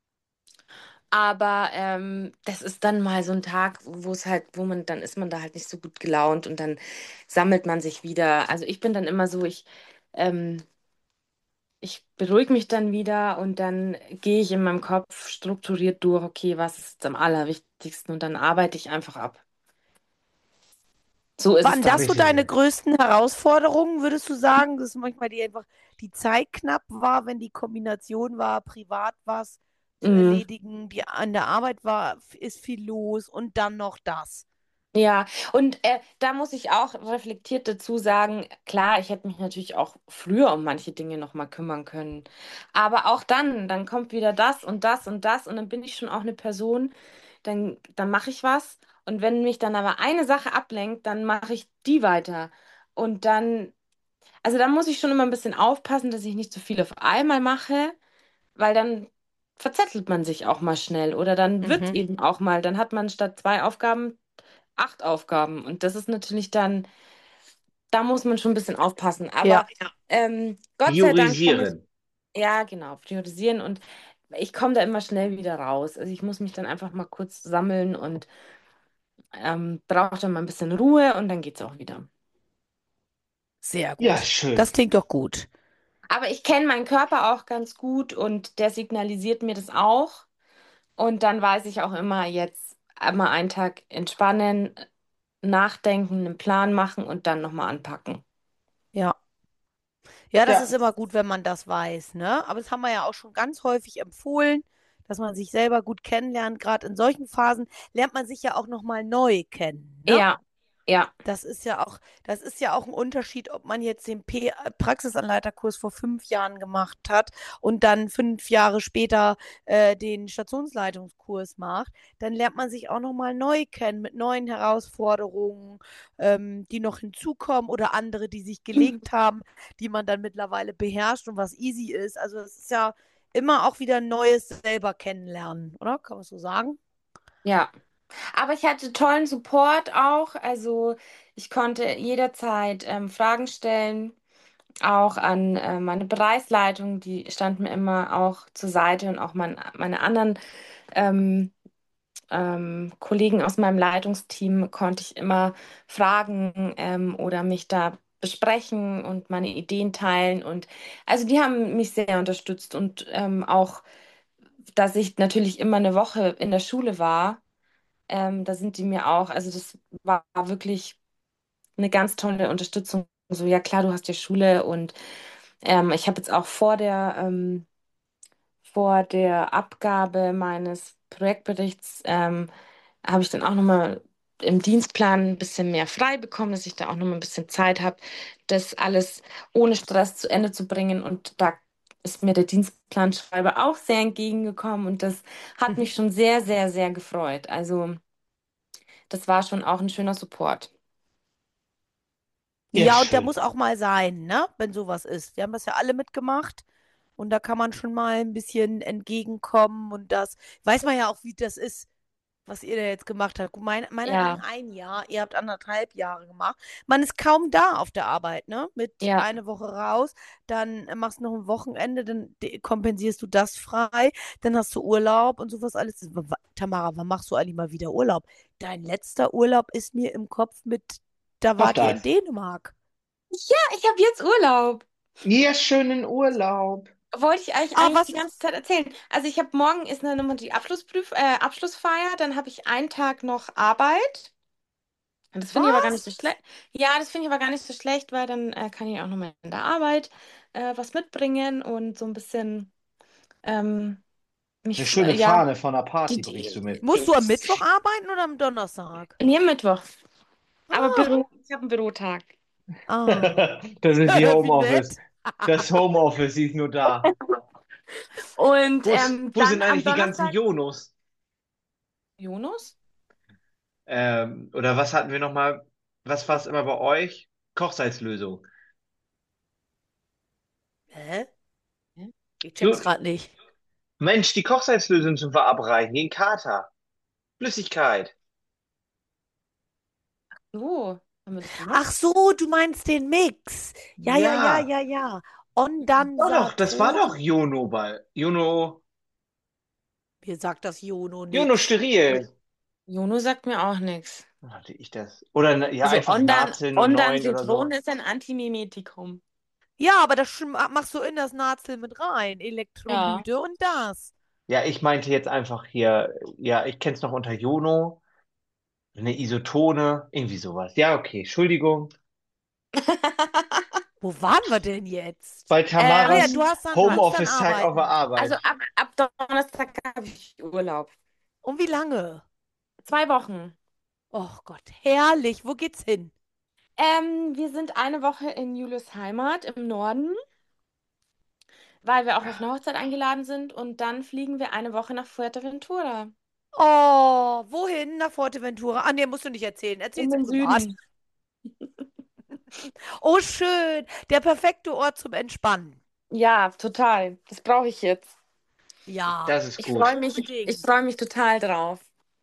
Aber ähm, das ist dann mal so ein Tag, wo es halt, wo man, dann ist man da halt nicht so gut gelaunt und dann sammelt man sich wieder. Also ich bin dann immer so, ich, ähm, ich beruhige mich dann wieder und dann gehe ich in meinem Kopf strukturiert durch, okay, was ist jetzt am allerwichtigsten und dann arbeite ich einfach ab. So ist es Waren das dann. so deine Richtig. größten Herausforderungen, würdest du sagen, dass manchmal die einfach die Zeit knapp war, wenn die Kombination war, privat was zu Mhm. erledigen, die an der Arbeit war, f- ist viel los und dann noch das. Ja, und äh, da muss ich auch reflektiert dazu sagen, klar, ich hätte mich natürlich auch früher um manche Dinge noch mal kümmern können. Aber auch dann, dann kommt wieder das und das und das und dann bin ich schon auch eine Person, dann, dann mache ich was. Und wenn mich dann aber eine Sache ablenkt, dann mache ich die weiter. Und dann, also da muss ich schon immer ein bisschen aufpassen, dass ich nicht zu viel auf einmal mache, weil dann verzettelt man sich auch mal schnell oder dann wird Mhm. eben auch mal, dann hat man statt zwei Aufgaben acht Aufgaben. Und das ist natürlich dann, da muss man schon ein bisschen aufpassen. Aber Ja, ähm, Gott sei Dank komme ich, Priorisieren. ja, genau, priorisieren und ich komme da immer schnell wieder raus. Also ich muss mich dann einfach mal kurz sammeln und ähm, brauche dann mal ein bisschen Ruhe und dann geht's auch wieder. sehr Ja, gut. Das schön. klingt doch gut. Aber ich kenne meinen Körper auch ganz gut und der signalisiert mir das auch. Und dann weiß ich auch immer jetzt einmal einen Tag entspannen, nachdenken, einen Plan machen und dann nochmal anpacken. Ja. Ja, das ist Ja, immer gut, wenn man das weiß, ne? Aber das haben wir ja auch schon ganz häufig empfohlen, dass man sich selber gut kennenlernt. Gerade in solchen Phasen lernt man sich ja auch noch mal neu kennen, ne? Ja, ja. Das ist ja auch, das ist ja auch ein Unterschied, ob man jetzt den P Praxisanleiterkurs vor fünf Jahren gemacht hat und dann fünf Jahre später äh, den Stationsleitungskurs macht. Dann lernt man sich auch nochmal neu kennen mit neuen Herausforderungen, ähm, die noch hinzukommen oder andere, die sich gelegt haben, die man dann mittlerweile beherrscht und was easy ist. Also es ist ja immer auch wieder Neues selber kennenlernen, oder? Kann man so sagen? Ja, aber ich hatte tollen Support auch. Also ich konnte jederzeit ähm, Fragen stellen, auch an äh, meine Bereichsleitung, die stand mir immer auch zur Seite und auch mein, meine anderen ähm, ähm, Kollegen aus meinem Leitungsteam konnte ich immer fragen ähm, oder mich da besprechen und meine Ideen teilen. Und also die haben mich sehr unterstützt und ähm, auch, dass ich natürlich immer eine Woche in der Schule war. Ähm, da sind die mir auch, also das war wirklich eine ganz tolle Unterstützung. So, ja klar, du hast ja Schule und ähm, ich habe jetzt auch vor der, ähm, vor der Abgabe meines Projektberichts, ähm, habe ich dann auch nochmal im Dienstplan ein bisschen mehr frei bekommen, dass ich da auch nochmal ein bisschen Zeit habe, das alles ohne Stress zu Ende zu bringen. Und da ist mir der Dienstplanschreiber auch sehr entgegengekommen und das hat mich schon sehr, sehr, sehr gefreut. Also das war schon auch ein schöner Support. ja, Ja, und der schön. muss auch mal sein, ne? Wenn sowas ist. Wir haben das ja alle mitgemacht. Und da kann man schon mal ein bisschen entgegenkommen. Und das weiß man ja auch, wie das ist, was ihr da jetzt gemacht habt. Gut, Meine, meiner ging Ja, ein Jahr, ihr habt anderthalb Jahre gemacht. Man ist kaum da auf der Arbeit, ne? Mit ja, eine Woche raus, dann äh, machst du noch ein Wochenende, dann de- kompensierst du das frei, dann hast du Urlaub und sowas alles. W- w- Tamara, wann machst du eigentlich mal wieder Urlaub? Dein letzter Urlaub ist mir im Kopf mit, da wart ihr in Hofteis. Dänemark. ja, ich habe jetzt Urlaub. Ja, schönen Urlaub. Wollte ich euch Ah, eigentlich die was? ganze Zeit erzählen. Also ich habe morgen ist dann nochmal die Abschlussprüf äh, Abschlussfeier, dann habe ich einen Tag noch Arbeit Und das finde ich aber gar nicht so Was? schlecht. Ja, das finde ich aber gar nicht so schlecht, weil dann äh, kann ich auch nochmal in der Arbeit äh, was mitbringen und so ein bisschen ähm, mich, Eine f- äh, schöne ja, Fahne von einer die, Party bringst du die, mit. Musst du am Mittwoch arbeiten oder am Donnerstag? nee, Mittwoch. Aber Ah, Büro, ich habe einen Bürotag. ah. Das ist die Wie Homeoffice. nett. Das Homeoffice, sie ist nur da. Und Wo ist, ähm, wo dann sind am eigentlich die ganzen Donnerstag, Jonos? Jonas? Ähm, oder was hatten wir nochmal? Was war es immer bei euch? Kochsalzlösung. Hä? Hä? Ich check's Jo, gerade nicht. Mensch, die Kochsalzlösung zum Verabreichen gegen Kater. Flüssigkeit. So, haben wir das Ach gemacht? so, du meinst den Mix. Ja, ja, ja, Ja, ja, ja. doch, doch, das war Ondansetron. doch Jono bei. Jono, Mir sagt das Jono Jono nix. steril. Jono sagt mir auch nichts. Hatte ich das? Oder na- ja, Also einfach Ondan, Nazel null neun oder Ondansetron so. ist ein Antimimetikum. Ja, aber das schm- machst du in das Nazel mit rein. Ja. Elektrolyte und das. Ja, ich meinte jetzt einfach hier, ja, ich kenn's noch unter Jono, eine Isotone, irgendwie sowas. Ja, okay, Entschuldigung. Wo waren wir denn jetzt? Bei Ach ja, Tamaras du Ähm, hast dann, du musst dann Homeoffice-Tag auf der arbeiten. also Arbeit. ab, ab Donnerstag habe ich Urlaub. Und wie lange? Zwei Wochen. Och Gott, herrlich. Wo geht's hin? Ähm, wir sind eine Woche in Julius Heimat im Norden, weil wir auch auf eine Hochzeit eingeladen sind. Und dann fliegen wir eine Woche nach Fuerteventura. Oh, wohin? Nach Fuerteventura. Ah, nee, musst du nicht erzählen. In Erzähl's den privat. Süden. Oh, schön. Der perfekte Ort zum Entspannen. Ja, total. Das brauche ich jetzt. Ja, Das ist Ich freue gut. mich, ich unbedingt. freue mich total drauf.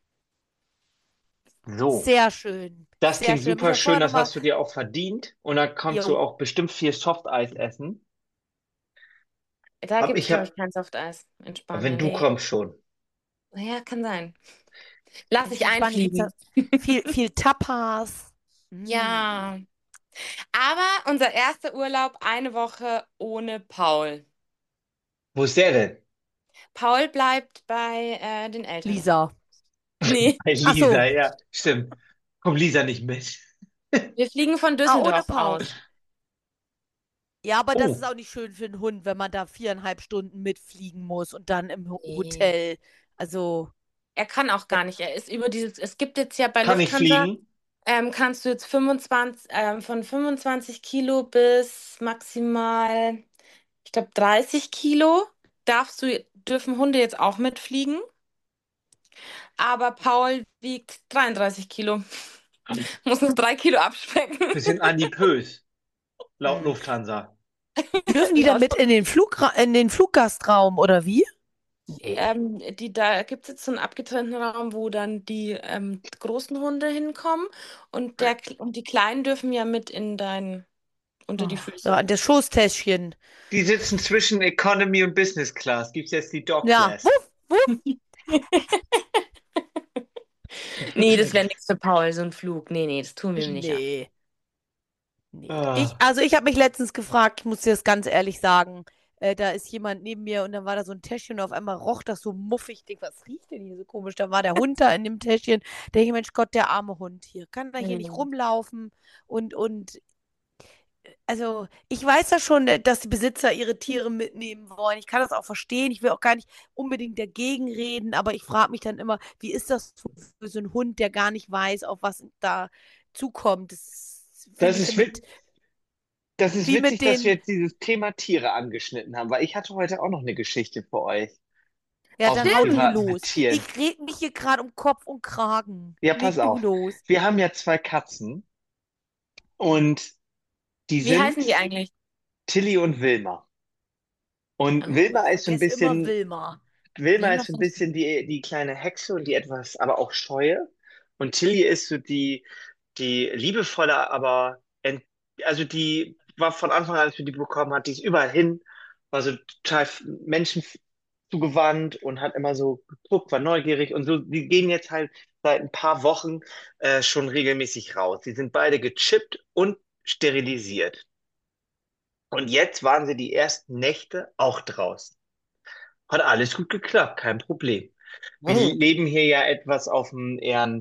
So, Sehr schön. das Sehr klingt schön. Da müssen super wir schön, vorher das nochmal. hast du dir auch verdient. Und dann kannst du Jo. auch bestimmt viel Softeis essen. Da Aber gibt es, ich glaube ich, habe, kein Softeis in wenn Spanien. du Nee. kommst schon. Ja, kann sein. Lass ich In Spanien gibt es ja einfliegen. viel, viel Tapas. Mm. Ja. Aber unser erster Urlaub eine Woche ohne Paul. Wo ist der denn? Paul bleibt bei äh, den Eltern. Lisa. Nee, Bei Ach Lisa, so. ja, stimmt. Kommt Lisa nicht mit? wir fliegen von Ah, ohne Düsseldorf Paul. aus. Ja, aber das ist Oh, auch nicht schön für einen Hund, wenn man da viereinhalb Stunden mitfliegen muss und dann im Ho- Nee. Hotel. Also, Er kann auch äh, gar nicht. Er ist über dieses, es gibt jetzt ja bei kann ich Lufthansa, fliegen? ähm, kannst du jetzt fünfundzwanzig, ähm, von fünfundzwanzig Kilo bis maximal, ich glaube, dreißig Kilo darfst du, dürfen Hunde jetzt auch mitfliegen. Aber Paul wiegt dreiunddreißig Kilo. Muss noch drei Kilo abspecken. Bisschen adipös, laut hm. Lufthansa. Dürfen die da Ja, mit in den Flugra in den Fluggastraum oder wie? Nee. ähm, die, da gibt es jetzt so einen abgetrennten Raum, wo dann die ähm, großen Hunde hinkommen und, der, und die Kleinen dürfen ja mit in dein, unter die Oh, ja, Füße. das Schoßtäschchen. Die sitzen zwischen Economy und Business Class. Gibt's jetzt die Dog Ja. Class? Wuff, wuff. Nee, das wäre nichts für Paul, so ein Flug. Nee, nee, das tun wir ihm nicht an. Nee. Nee. Ich, Ah, also ich habe mich letztens gefragt, ich muss dir das ganz ehrlich sagen, äh, da ist jemand neben mir und dann war da so ein Täschchen und auf einmal roch das so muffig. Ich denk, was riecht denn hier so komisch? Da war der Hund da in dem Täschchen. Da denke ich, Mensch Gott, der arme Hund hier. Kann er hier nicht Mhm. rumlaufen? Und, und also ich weiß ja schon, äh, dass die Besitzer ihre Tiere mitnehmen wollen. Ich kann das auch verstehen. Ich will auch gar nicht unbedingt dagegen reden, aber ich frage mich dann immer, wie ist das für für so einen Hund, der gar nicht weiß, auf was da zukommt? Das das finde ich ist, immer wit das ist wie mit witzig, dass wir den. jetzt dieses Thema Tiere angeschnitten haben, weil ich hatte heute auch noch eine Geschichte für euch Ja, aus dem dann hau du Stimmt. Privaten mit los. Ich Tieren. red mich hier gerade um Kopf und Kragen. Ja, pass Leg du auf. los. Wir haben ja zwei Katzen und die Wie heißen sind die eigentlich? Tilly und Wilma. Und Oh, ich Wilma ist so ein vergesse immer bisschen Wilma. Wilma Wilma ist so ein finde ich. bisschen die, die kleine Hexe und die etwas, aber auch scheue. Und Tilly ist so die, die liebevolle, aber ent, also die war von Anfang an, als wir die bekommen hat, die ist überall hin, war so total Menschen zugewandt und hat immer so geguckt, war neugierig und so. Die gehen jetzt halt seit ein paar Wochen äh, schon regelmäßig raus. Die sind beide gechippt und sterilisiert. Und jetzt waren sie die ersten Nächte auch draußen. Hat alles gut geklappt, kein Problem. Wir Oh. leben hier ja etwas auf einem eher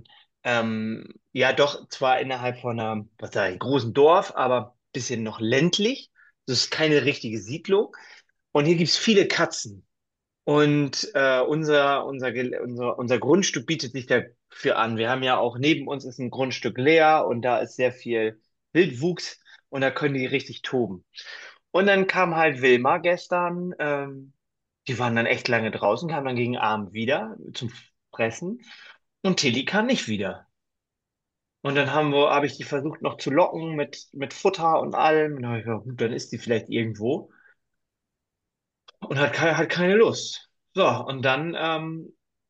ähm, ja doch zwar innerhalb von einer, was sag ich, großen Dorf, aber ein bisschen noch ländlich. Das ist keine richtige Siedlung. Und hier gibt's viele Katzen. Und äh, unser, unser, Gel- unser, unser Grundstück bietet sich dafür an. Wir haben ja auch neben uns ist ein Grundstück leer und da ist sehr viel Wildwuchs und da können die richtig toben. Und dann kam halt Wilma gestern, ähm, die waren dann echt lange draußen, kamen dann gegen Abend wieder zum Fressen und Tilly kam nicht wieder. Und dann haben wir, habe ich die versucht noch zu locken mit, mit Futter und allem. Und dann hab ich gedacht, gut, dann ist die vielleicht irgendwo und hat keine, hat keine Lust. So, und dann ähm,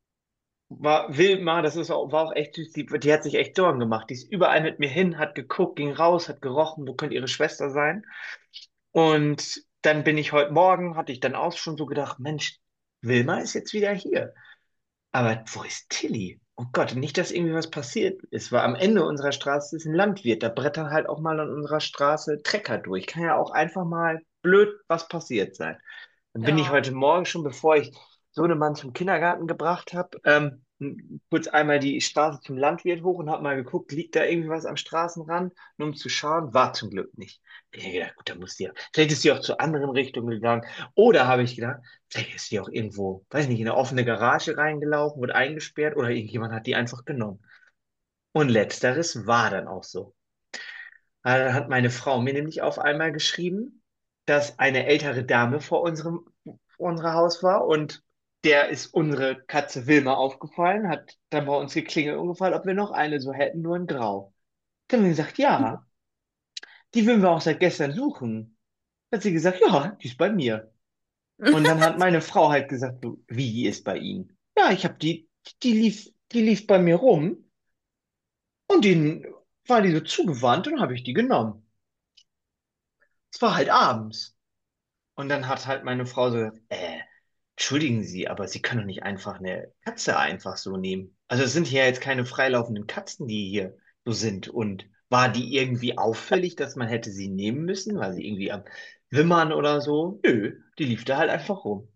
war Wilma, das ist auch, war auch echt süß, die, die hat sich echt Sorgen gemacht. Die ist überall mit mir hin, hat geguckt, ging raus, hat gerochen, wo könnte ihre Schwester sein. Und dann bin ich heute Morgen, hatte ich dann auch schon so gedacht, Mensch, Wilma ist jetzt wieder hier. Aber wo ist Tilly? Oh Gott, nicht, dass irgendwie was passiert ist, weil am Ende unserer Straße ist ein Landwirt. Da brettern halt auch mal an unserer Straße Trecker durch. Kann ja auch einfach mal blöd was passiert sein. Dann bin ich Ja. heute Morgen schon, bevor ich Sohnemann zum Kindergarten gebracht habe, ähm, kurz einmal die Straße zum Landwirt hoch und habe mal geguckt, liegt da irgendwie was am Straßenrand, nur um zu schauen, war zum Glück nicht. Bin ich gedacht, gut, da muss die, vielleicht ist sie auch zu anderen Richtungen gegangen. Oder habe ich gedacht, vielleicht ist sie auch irgendwo, weiß nicht, in eine offene Garage reingelaufen, wurde eingesperrt oder irgendjemand hat die einfach genommen. Und letzteres war dann auch so. Dann hat meine Frau mir nämlich auf einmal geschrieben, dass eine ältere Dame vor unserem, vor unser Haus war und der ist unsere Katze Wilma aufgefallen, hat dann bei uns geklingelt und gefragt, ob wir noch eine so hätten, nur in Grau. Dann haben wir gesagt, ja, die würden wir auch seit gestern suchen. Hat sie gesagt, ja, die ist bei mir. Und dann hat meine Frau halt gesagt, so, wie, die ist bei Ihnen? Ja, ich habe die, die lief, die lief bei mir rum und die war die so zugewandt und habe ich die genommen. Es war halt abends. Und dann hat halt meine Frau so gesagt, äh, entschuldigen Sie, aber Sie können doch nicht einfach eine Katze einfach so nehmen. Also es sind hier jetzt keine freilaufenden Katzen, die hier so sind. Und war die irgendwie auffällig, dass man hätte sie nehmen müssen, weil sie irgendwie am Wimmern oder so? Nö, die lief da halt einfach rum.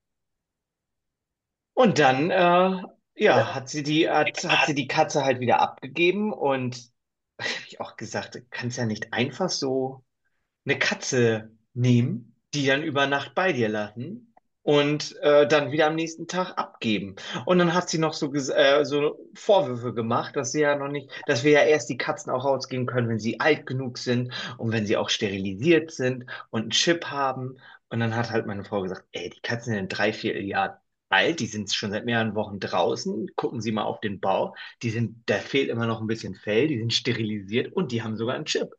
Und dann, äh, ja, hat sie die, hat, hat sie die Katze halt wieder abgegeben und hab ich auch gesagt, du kannst ja nicht einfach so eine Katze nehmen, die dann über Nacht bei dir lassen und äh, dann wieder am nächsten Tag abgeben. Und dann hat sie noch so, ges- äh, so Vorwürfe gemacht, dass sie ja noch nicht, dass wir ja erst die Katzen auch rausgeben können, wenn sie alt genug sind und wenn sie auch sterilisiert sind und einen Chip haben. Und dann hat halt meine Frau gesagt, ey, die Katzen sind drei, vier Jahre alt, die sind schon seit mehreren Wochen draußen. Gucken Sie mal auf den Bau. Die sind, da fehlt immer noch ein bisschen Fell, die sind sterilisiert und die haben sogar einen Chip.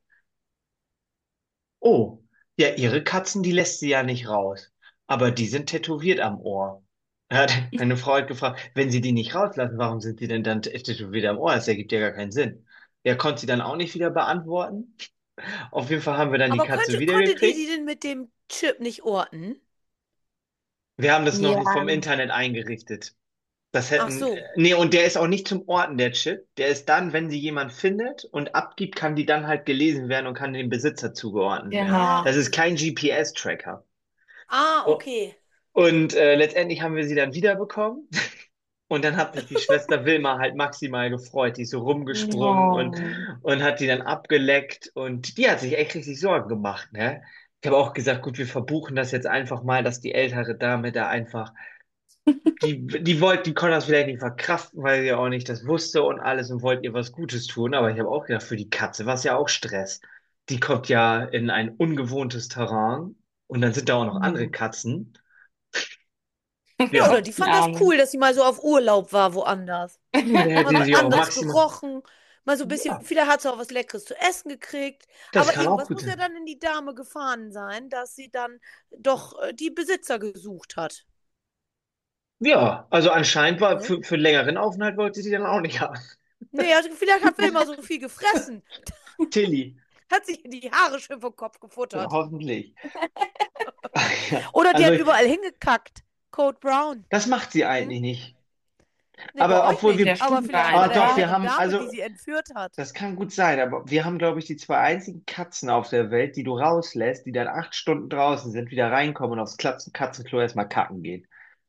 Oh, ja, ihre Katzen, die lässt sie ja nicht raus. Aber die sind tätowiert am Ohr. Da hat meine Frau hat gefragt, wenn sie die nicht rauslassen, warum sind sie denn dann tätowiert am Ohr? Das ergibt ja gar keinen Sinn. Ja, konnte sie dann auch nicht wieder beantworten. Auf jeden Fall haben wir dann die Aber Katze könnte, konntet ihr die wiedergekriegt. denn mit dem Chip nicht orten? Wir haben das noch Ja, vom Internet eingerichtet. Das Ach hätten, so. nee, und der ist auch nicht zum Orten, der Chip. Der ist dann, wenn sie jemand findet und abgibt, kann die dann halt gelesen werden und kann dem Besitzer zugeordnet werden. Ah, genau. Das ist okay. kein G P S-Tracker. Ah, okay. Und äh, letztendlich haben wir sie dann wiederbekommen. Und dann hat sich die Schwester Wilma halt maximal gefreut. Die ist so rumgesprungen und, Oh. und hat die dann abgeleckt. Und die hat sich echt richtig Sorgen gemacht, ne? Ich habe auch gesagt, gut, wir verbuchen das jetzt einfach mal, dass die ältere Dame da einfach, die, die wollte, die konnte das vielleicht nicht verkraften, weil sie ja auch nicht das wusste und alles und wollte ihr was Gutes tun. Aber ich habe auch gedacht, für die Katze war es ja auch Stress. Die kommt ja in ein ungewohntes Terrain und dann sind da auch noch andere Hm. Katzen. Ja, oder Ja, die Die fand das Arme. cool, dass sie mal so auf Urlaub war woanders. ja, da Mal hätte was sie auch anderes maximal. gerochen, mal so ein bisschen, Ja, vielleicht hat sie auch was Leckeres zu essen gekriegt. das Aber kann auch irgendwas gut muss ja sein. dann in die Dame gefahren sein, dass sie dann doch äh, die Besitzer gesucht hat. Ja, also anscheinend war Ne? für, für einen längeren Aufenthalt wollte sie die dann auch nicht haben. Nee, also vielleicht hat Wilma so viel gefressen. Tilly, Hat sich die Haare schön vom Kopf ja, gefuttert. hoffentlich. Ja, Oder die also hat überall hingekackt. Code Brown. das macht sie Hm? eigentlich nicht. Nee, bei Aber euch obwohl nicht. wir, Das Aber stimmt vielleicht gar bei ah der doch, nicht. wir älteren haben, Dame, die also sie entführt hat. das kann gut sein, aber wir haben, glaube ich, die zwei einzigen Katzen auf der Welt, die du rauslässt, die dann acht Stunden draußen sind, wieder reinkommen und aufs Klatzen Katzenklo erstmal kacken gehen.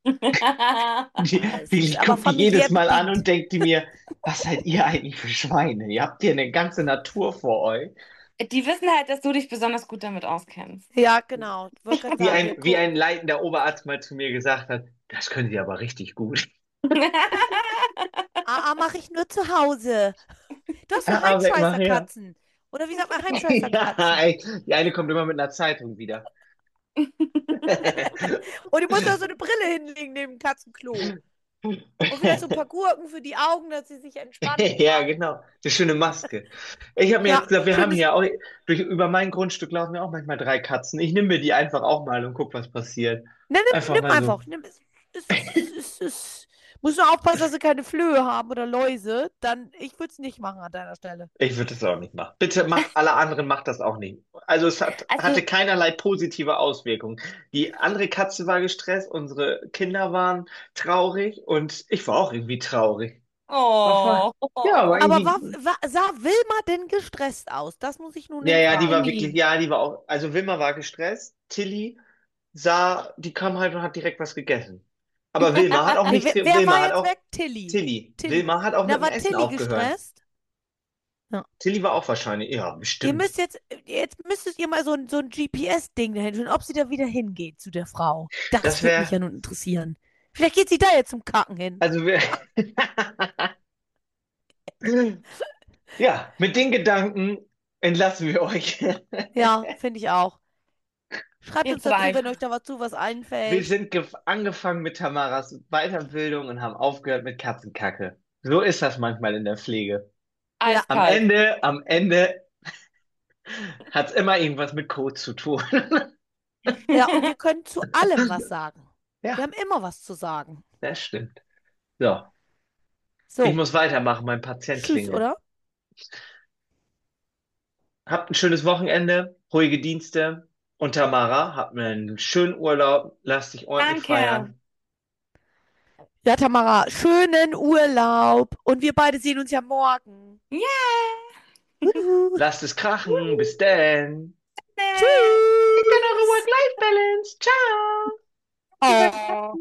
Die, Ah, es die, ist ich aber gucke die jedes familiär Mal an bedingt. und denke die mir, was seid ihr eigentlich für Schweine? Ihr habt hier eine ganze Natur vor euch. Die wissen halt, dass du dich besonders gut damit auskennst. Ja, genau. Ich wollte gerade Wie sagen, wir ein, wie gucken. ein leitender Oberarzt mal zu mir gesagt hat, das können sie aber richtig gut. A A mache ich nur zu Hause. Du hast so Ah, weg mal her. Heimscheißerkatzen. Oder wie sagt man Ja, Heimscheißerkatzen? ey, die eine kommt immer mit einer Zeitung wieder. Und du musst auch so eine Brille hinlegen neben dem Katzenklo. Und vielleicht so ein paar Gurken für die Augen, dass sie sich entspannen Ja, kann. genau. Eine schöne Maske. Ich habe mir Ja, jetzt gesagt, wir haben schönes. hier auch, durch, über mein Grundstück laufen ja auch manchmal drei Katzen. Ich nehme mir die einfach auch mal und guck, was passiert. Ne, nimm, Einfach nimm mal so. einfach. Nimm, es, es, es, es, es. Musst nur aufpassen, dass sie keine Flöhe haben oder Läuse. Dann, ich würde es nicht machen an deiner Stelle. Ich würde das auch nicht machen. Bitte macht alle anderen, macht das auch nicht. Also es hat, Also, hatte keinerlei positive Auswirkungen. Die andere Katze war gestresst, unsere Kinder waren traurig und ich war auch irgendwie traurig. Was war? oh, Ja, aber Aber war, irgendwie. war, sah Wilma denn gestresst aus? Das muss ich nun Ja, eben ja, die war fragen. wirklich, nie. ja, die war auch, also Wilma war gestresst, Tilly sah, die kam halt und hat direkt was gegessen. Aber Wilma hat auch Nee, nichts, wer, ge- wer Wilma war hat jetzt auch, weg? Tilly. Tilly, Tilly. Wilma hat auch mit Na, dem war Essen Tilly aufgehört. gestresst? Ja. Tilly war auch wahrscheinlich, ja, Ihr bestimmt. müsst jetzt, jetzt müsstet ihr mal so ein, so ein G P S-Ding dahin tun, ob sie da wieder hingeht zu der Frau. Das Das würde mich wäre, ja nun interessieren. Vielleicht geht sie da jetzt zum Kacken hin. also wir, ja, mit den Gedanken entlassen wir euch. Ja, finde ich auch. Schreibt Ihr uns dazu, zwei. wenn euch da was zu was Wir einfällt. sind gef- angefangen mit Tamaras Weiterbildung und haben aufgehört mit Katzenkacke. So ist das manchmal in der Pflege. Ja, Am Eiskalt. Ende, am Ende hat es immer irgendwas mit Code zu tun. ja, und wir können zu allem was sagen. Wir Ja, haben immer was zu sagen. das stimmt. So, ich So, muss weitermachen, mein Patient tschüss, klingelt. oder? Habt ein schönes Wochenende, ruhige Dienste. Und Tamara, habt einen schönen Urlaub, lasst dich ordentlich Danke. feiern. Ja, Tamara, schönen Urlaub. Und wir beide sehen uns ja morgen. Yeah. Uhu. Lasst es krachen. Bis dann. Denkt an eure Tschüss. Work-Life-Balance. Ciao. Oh.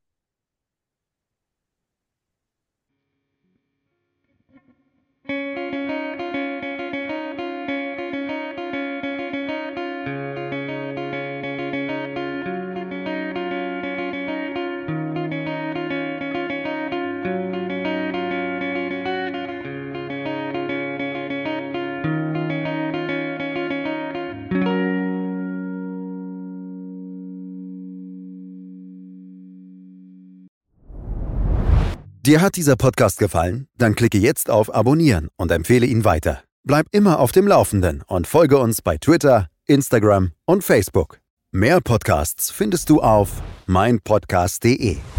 Dir hat dieser Podcast gefallen? Dann klicke jetzt auf Abonnieren und empfehle ihn weiter. Bleib immer auf dem Laufenden und folge uns bei Twitter, Instagram und Facebook. Mehr Podcasts findest du auf meinpodcast punkt de.